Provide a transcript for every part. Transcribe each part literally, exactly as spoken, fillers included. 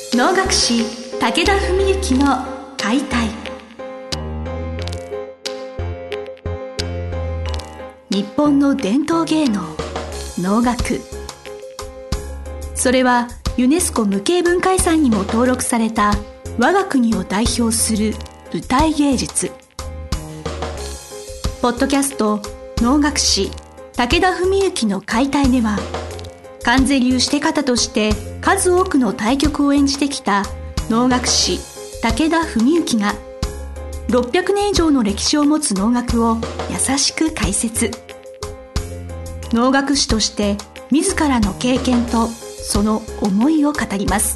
能楽師武田文幸の解体。日本の伝統芸能能楽、それはユネスコ無形文化遺産にも登録された我が国を代表する舞台芸術。ポッドキャスト能楽師武田文幸の解体では、観世流して方として数多くの大曲を演じてきた能楽師武田文幸がろっぴゃくねん以上の歴史を持つ能楽を優しく解説。能楽師として自らの経験とその思いを語ります。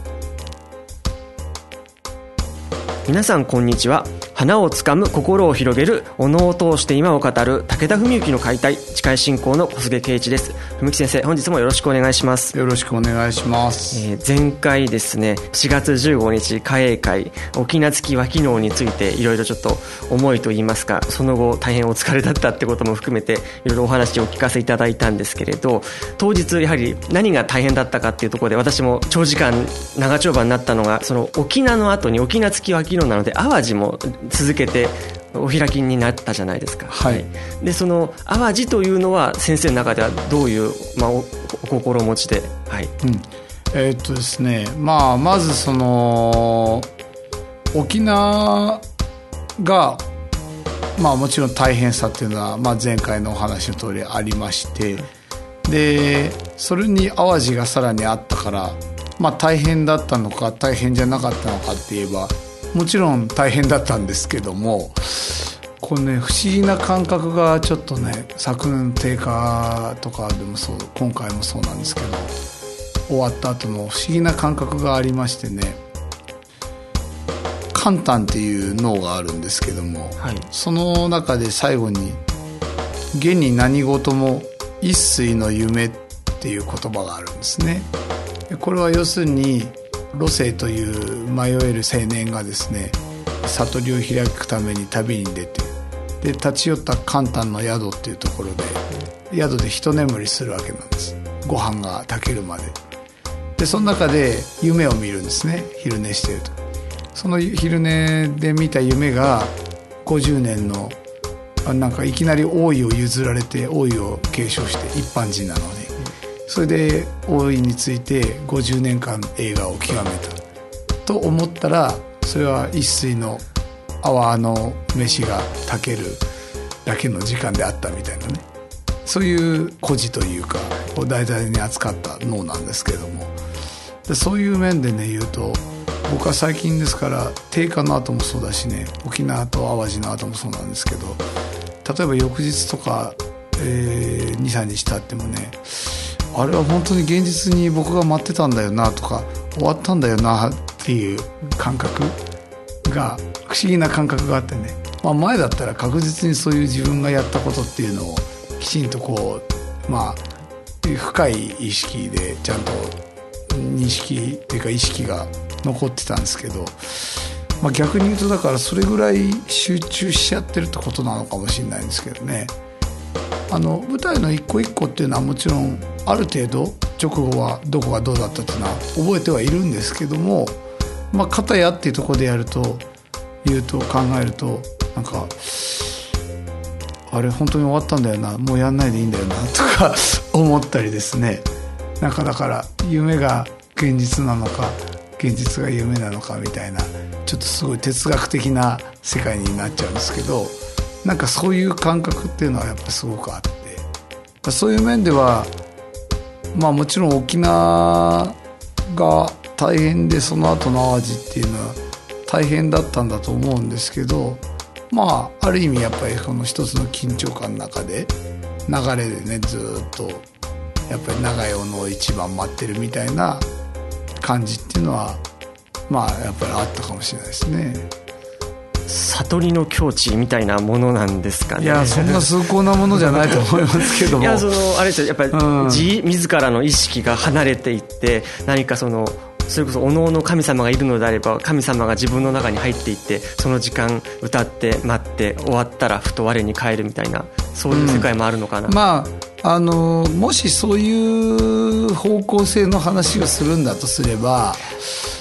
皆さんこんにちは。花をつかむ、心を広げる、お能を通して今を語る武田文幸の解体、司会進行の小菅圭一です。文幸先生、本日もよろしくお願いします。 よろしくお願いします。 えー、前回ですね、しがつじゅうごにち花栄会翁月和機能についていろいろちょっと思いといいますか、その後大変お疲れだったってことも含めていろいろお話をお聞かせいただいたんですけれど、当日やはり何が大変だったかっていうところで、私も長時間長丁場になったのが、その翁の後に翁月和機能なので淡路も続けてお開きになったじゃないですか。 はい、 でその淡路というのは先生の中ではどういう、まあ、お, お心持ちで、はいうん、えー、っとですね、まあ、まずその沖縄が、まあ、もちろん大変さっていうのは、まあ、前回のお話の通りありまして、でそれに淡路がさらにあったから、まあ、大変だったのか大変じゃなかったのかって言えば、もちろん大変だったんですけども、これね、不思議な感覚がちょっとね、昨年の定価とかでもそう、今回もそうなんですけど、終わった後の不思議な感覚がありましてね、簡単っていう能があるんですけども、はい、その中で最後に現に何事も一睡の夢っていう言葉があるんですね。これは要するに路星という迷える青年がですね、悟りを開くために旅に出て、で立ち寄った簡単の宿っていうところで宿で一眠りするわけなんです。ご飯が炊けるまで。でその中で夢を見るんですね。昼寝してると。その昼寝で見た夢がごじゅうねんのなんかいきなり王位を譲られて、王位を継承して一般人なのに、それで王位についてごじゅうねんかん映画を極めたと思ったら、それは一睡の泡の飯が炊けるだけの時間であったみたいなね、そういう故事というかを題材に扱った能なんですけれども、でそういう面でね言うと、僕は最近ですから定価の後もそうだしね、沖縄と淡路の後もそうなんですけど、例えば翌日とか、えー、にさんにち経ってもね、あれは本当に現実に僕が待ってたんだよなとか、終わったんだよなっていう感覚が、不思議な感覚があってね、まあ、前だったら確実にそういう自分がやったことっていうのをきちんとこう、まあ深い意識でちゃんと認識っていうか意識が残ってたんですけど、まあ、逆に言うとだからそれぐらい集中しちゃってるってことなのかもしれないんですけどね。あの舞台の一個一個っていうのはもちろんある程度直後はどこがどうだったっていうのは覚えてはいるんですけども、まあ片やっていうところでやると言うと考えると、なんかあれ本当に終わったんだよな、もうやんないでいいんだよなとか思ったりですね。なんかだから夢が現実なのか現実が夢なのかみたいな、ちょっとすごい哲学的な世界になっちゃうんですけど、なんかそういう感覚っていうのはやっぱすごくあって、そういう面ではまあもちろん沖縄が大変で、その後の淡路っていうのは大変だったんだと思うんですけど、まあある意味やっぱりこの一つの緊張感の中で流れでね、ずっとやっぱり長いおのを一番待ってるみたいな感じっていうのはまあやっぱりあったかもしれないですね。 悟りの境地みたいなものなんですかね。 いやそんな崇高なものじゃないと思いますけどもいやそのあれですよ、やっぱり、うん、自, 自らの意識が離れていって、何かそのそれこそおのおの神様がいるのであれば、神様が自分の中に入っていって、その時間歌って待って終わったらふと我に返るみたいな、そういう世界もあるのかな、 うん、まああのもしそういう方向性の話をするんだとすれば、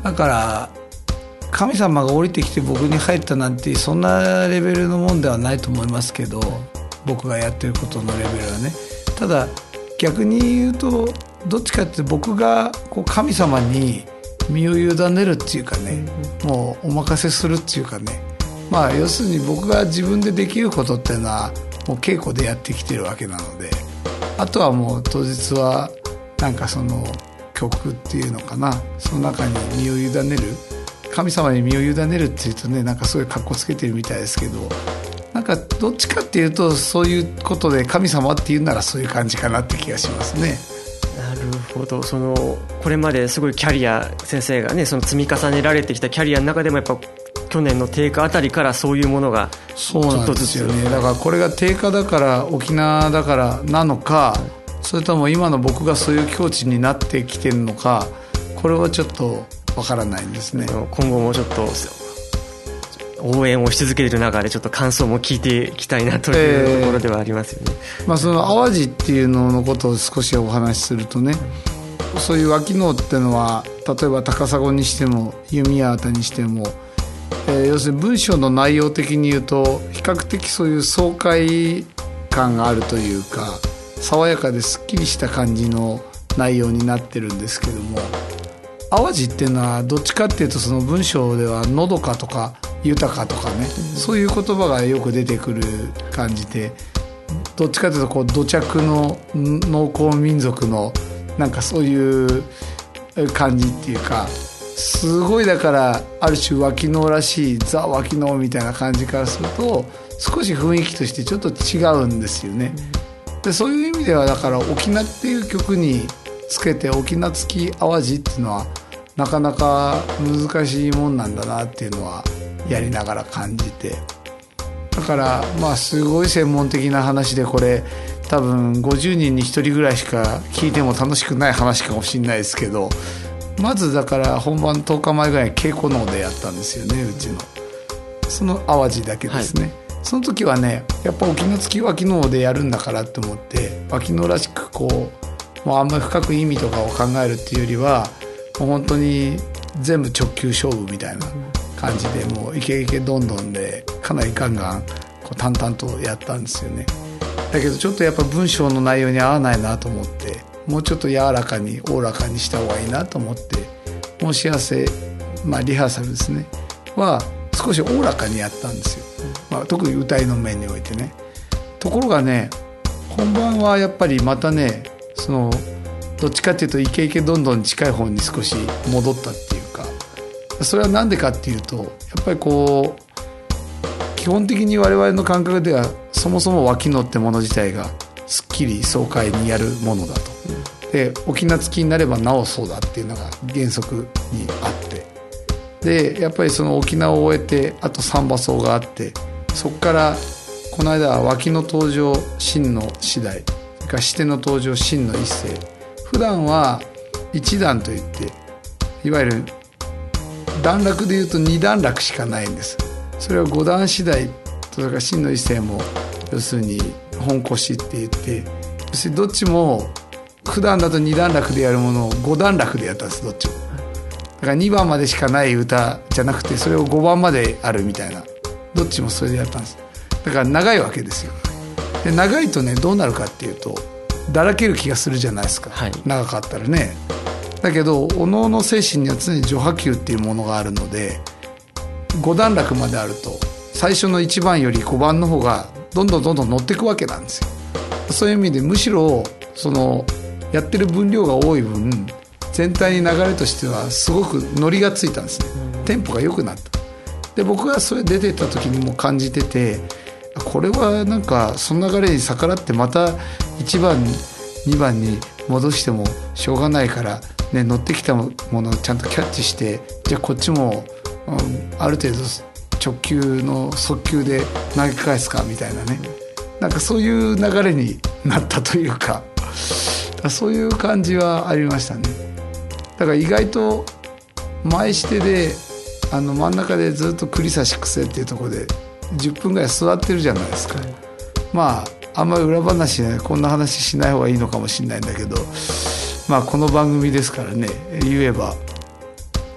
だから神様が降りてきて僕に入ったなんてそんなレベルのもんではないと思いますけど、僕がやってることのレベルはね。ただ逆に言うとどっちかって僕がこう神様に身を委ねるっていうかね、もうお任せするっていうかね、まあ要するに僕が自分でできることっていうのはもう稽古でやってきてるわけなので、あとはもう当日はなんかその曲っていうのかな、その中に身を委ねる、神様に身を委ねるっていうとね、なんかすごい格好つけてるみたいですけど、なんかどっちかっていうとそういうことで神様っていうならそういう感じかなって気がしますね。 なるほど。そのこれまですごいキャリア、先生がねその積み重ねられてきたキャリアの中でもやっぱ去年の低下あたりからそういうものがちょっとずつ。 そうなんですよね。だからこれが低下だから沖縄だからなのか、それとも今の僕がそういう境地になってきてるのか、これはちょっとわからないんですね。 今後もちょっと応援をし続ける中でちょっと感想も聞いていきたいなというところではありますよね。 えーまあ、その淡路っていうののことを少しお話しするとね、そういう和機能っていうのは例えば高砂にしても弓矢にしても、えー、要するに文章の内容的に言うと比較的そういう爽快感があるというか、爽やかですっきりした感じの内容になってるんですけども、淡路っていうのはどっちかっていうとその文章ではのどかとか豊かとかね、そういう言葉がよく出てくる感じで、どっちかというとこう土着の農耕民族のなんかそういう感じっていうか、すごいだからある種和機能らしいザ和機能みたいな感じからすると少し雰囲気としてちょっと違うんですよね。でそういう意味ではだから沖縄っていう曲につけて沖縄付き淡路っていうのはなかなか難しいもんなんだなっていうのはやりながら感じて、だからまあすごい専門的な話で、これ多分ごじゅうにんにひとりぐらいしか聞いても楽しくない話かもしれないですけど、まずだから本番とおかまえぐらいに稽古能でやったんですよね、うちのその淡路だけですね、はい、その時はねやっぱ沖縄付き和機能でやるんだからと思って和機能らしくこうもうあんまり深く意味とかを考えるっていうよりはもう本当に全部直球勝負みたいな感じで、もうイケイケどんどんでかなりガンガンこう淡々とやったんですよね。だけどちょっとやっぱ文章の内容に合わないなと思って、もうちょっと柔らかにおおらかにした方がいいなと思って、申し合わせ、まあリハーサルですねは少しおおらかにやったんですよ、まあ、特に歌いの面においてね。ところがね本番はやっぱりまたね、そのどっちかっていうとイケイケどんどん近い方に少し戻ったっていうか、それはなんでかっていうとやっぱりこう基本的に我々の感覚ではそもそも和機能ってもの自体がすっきり爽快にやるものだと、で沖縄付きになればなおそうだっていうのが原則にあって、でやっぱりその沖縄を終えてあと三馬奏があって、そこからこの間は和機の登場真の次第、それからシテの登場真の一世、普段は一段といっていわゆる段落でいうと二段落しかないんです。それは五段次第とそれから真の一世も要するに本腰って言って、要するにどっちも普段だと二段落でやるものを五段落でやったんです、どっちも。だからにばんまでしかない歌じゃなくてそれをごばんまであるみたいな、どっちもそれでやったんです。だから長いわけですよ。で長いとねどうなるかっていうとだらける気がするじゃないですか、はい、長かったらね。だけどおのおの精神には常に序波球っていうものがあるので、ご段落まであると最初のいちばんよりごばんの方がどんどんどんどん乗っていくわけなんですよ。そういう意味でむしろそのやってる分量が多い分全体に流れとしてはすごくノリがついたんですね。テンポが良くなった。で僕がそれ出てった時にも感じてて、これはなんかその流れに逆らってまたいちばんにばんに戻してもしょうがないから、ね、乗ってきたものをちゃんとキャッチして、じゃあこっちも、うん、ある程度直球の速球で投げ返すかみたいなね、なんかそういう流れになったというかそういう感じはありましたね。だから意外と前してであの真ん中でずっと栗差し癖っていうところでじゅっぷんぐらい座ってるじゃないですか。まああんまり裏話ねこんな話しない方がいいのかもしれないんだけど、まあこの番組ですからね言えば、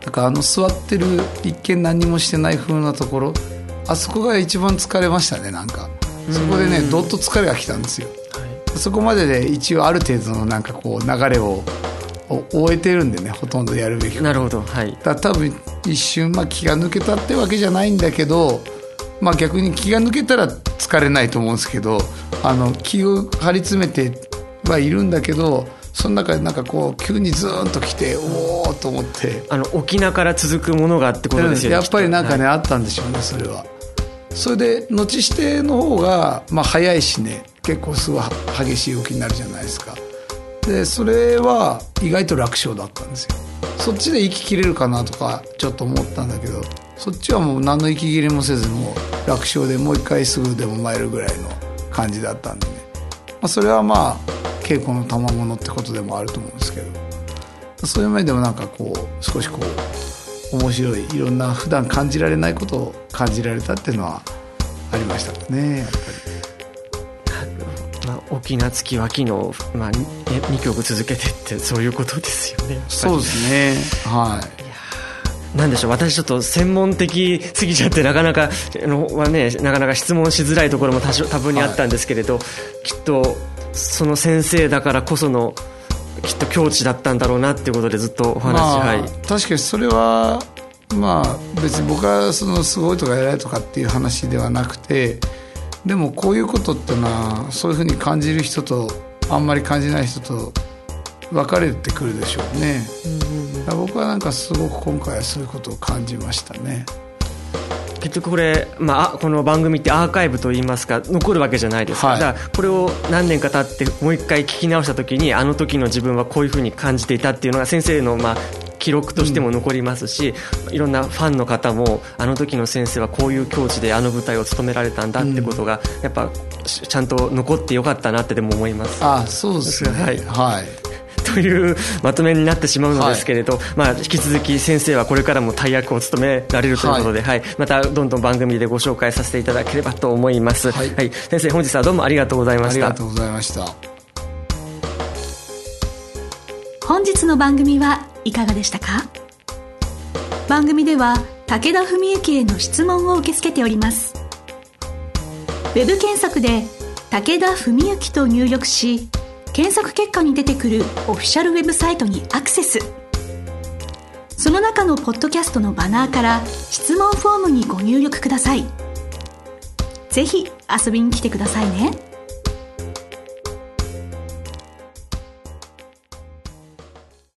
だからあの座ってる一見何もしてない風なところ、あそこが一番疲れましたね。なんかそこでねどっと疲れが来たんですよ、はい、そこまでで一応ある程度のなんかこう流れを終えてるんでね、ほとんどやるべきこと。 なるほど、はい、 だから多分一瞬、まあ、気が抜けたってわけじゃないんだけど、まあ、逆に気が抜けたら疲れないと思うんですけど、あの気を張り詰めてはいるんだけど、その中でなんかこう急にズーンと来て、おーと思って、 あの沖縄から続くものがってことですよね。 やっぱりなんかね、はい、あったんでしょうね、それは。それで後指定の方が、まあ、早いしね、結構すごい激しい動きになるじゃないですか。でそれは意外と楽勝だったんですよ。そっちで息切れるかなとかちょっと思ったんだけど、そっちはもう何の息切れもせず、もう楽勝でもう一回すぐでも参るぐらいの感じだったんでね、まあ、それはまあ稽古の賜物ってことでもあると思うんですけど、そういう面でもなんかこう少しこう面白い、いろんな普段感じられないことを感じられたっていうのはありましたかね、やっぱり。 まあ、沖縄月は昨日、まあ、にきょく続けてってそういうことですよね。 そうですね、はい。 いやなんでしょう、私ちょっと専門的すぎちゃってなかなかのは、ね、なかなか質問しづらいところも多少多分にあったんですけれど、はい、きっとその先生だからこそのきっと境地だったんだろうなっていうことでずっとお話、まあはい、 確かにそれは、まあ、別に僕はそのすごいとか偉いとかっていう話ではなくて、でもこういうことってのはそういうふうに感じる人とあんまり感じない人と分かれてくるでしょうね、うんうん、僕はなんかすごく今回はそういうことを感じましたね。 結局これ、まあ、この番組ってアーカイブといいますか残るわけじゃないですか、はい、だからこれを何年か経ってもう一回聞き直した時にあの時の自分はこういうふうに感じていたっていうのが先生のまあ記録としても残りますし、うん、いろんなファンの方もあの時の先生はこういう境地であの舞台を務められたんだってことがやっぱちゃんと残ってよかったなってでも思います。 あ、そうですね、はい、はい、 というまとめになってしまうのですけれど、はい、まあ、引き続き先生はこれからも大役を務められるということで、はいはい、またどんどん番組でご紹介させていただければと思います、はいはい、先生本日はどうもありがとうございました。 ありがとうございました。 本日の番組はいかがでしたか？番組では武田文幸への質問を受け付けております。ウェブ検索で武田文幸と入力し、検索結果に出てくるオフィシャルウェブサイトにアクセス。その中のポッドキャストのバナーから質問フォームにご入力ください。ぜひ遊びに来てくださいね。